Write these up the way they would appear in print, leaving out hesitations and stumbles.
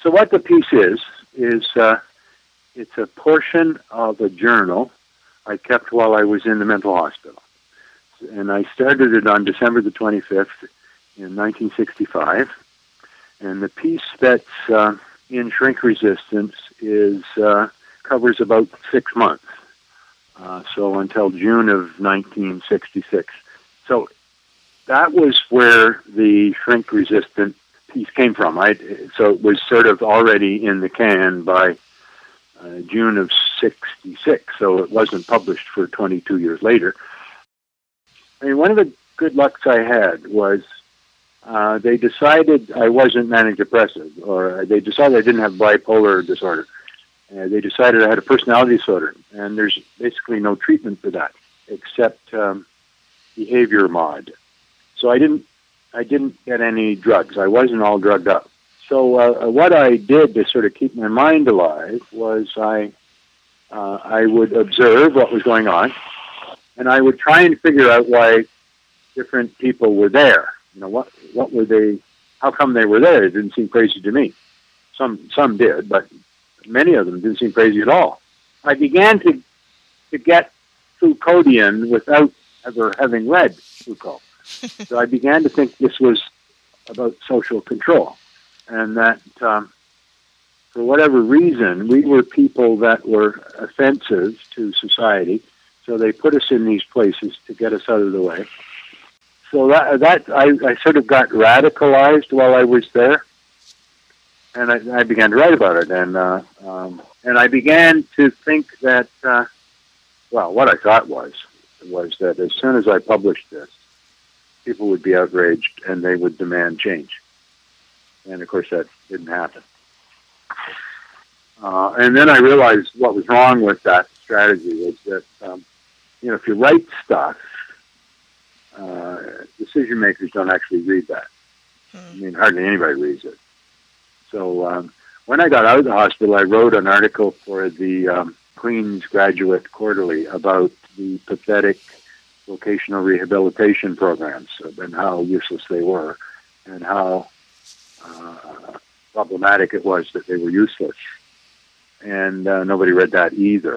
So what the piece is it's a portion of a journal I kept while I was in the mental hospital. And I started it on December the 25th in 1965. And the piece that's in Shrink Resistance covers about 6 months. So until June of 1966. So that was where the Shrink Resistant piece came from. So it was sort of already in the can by June of 66, so it wasn't published for 22 years later. I mean, one of the good lucks I had was they decided I wasn't manic depressive, or they decided I didn't have bipolar disorder. They decided I had a personality disorder, and there's basically no treatment for that except behavior mod. So I didn't get any drugs. I wasn't all drugged up. So what I did to sort of keep my mind alive was I would observe what was going on, and I would try and figure out why different people were there. You know, what were they? How come they were there? It didn't seem crazy to me. Some did, but many of them didn't seem crazy at all. I began to get Foucauldian without ever having read Foucault. So I began to think this was about social control, and that for whatever reason, we were people that were offensive to society, so they put us in these places to get us out of the way. So that I sort of got radicalized while I was there, and I began to write about it, and I began to think that, what I thought was that as soon as I published this, people would be outraged and they would demand change. And of course that didn't happen. And then I realized what was wrong with that strategy was that, if you write stuff, decision makers don't actually read that. I mean, hardly anybody reads it. So when I got out of the hospital, I wrote an article for the Queen's Graduate Quarterly about the pathetic vocational rehabilitation programs and how useless they were and how problematic it was that they were useless. And nobody read that either.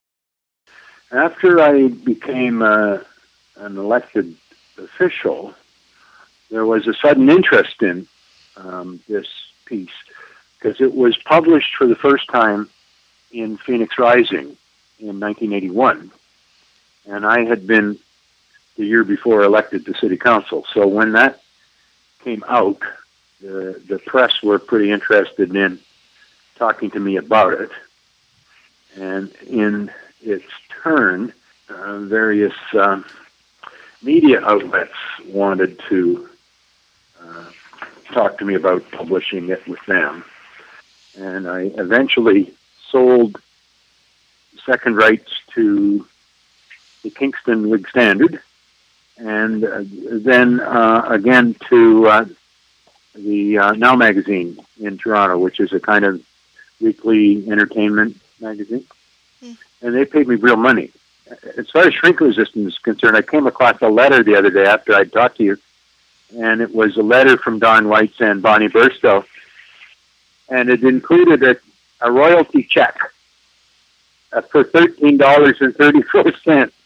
After I became an elected official, there was a sudden interest in this piece because it was published for the first time in Phoenix Rising in 1981. And I had been the year before elected to city council. So when that came out, the press were pretty interested in talking to me about it. And in its turn, various media outlets wanted to talk to me about publishing it with them. And I eventually sold second rights to the Kingston Whig Standard, and then again to the Now magazine in Toronto, which is a kind of weekly entertainment magazine. And they paid me real money. As far as Shrink Resistance is concerned, I came across a letter the other day after I'd talked to you, and it was a letter from Don Weitz and Bonnie Burstow, and it included a royalty check for $13.34.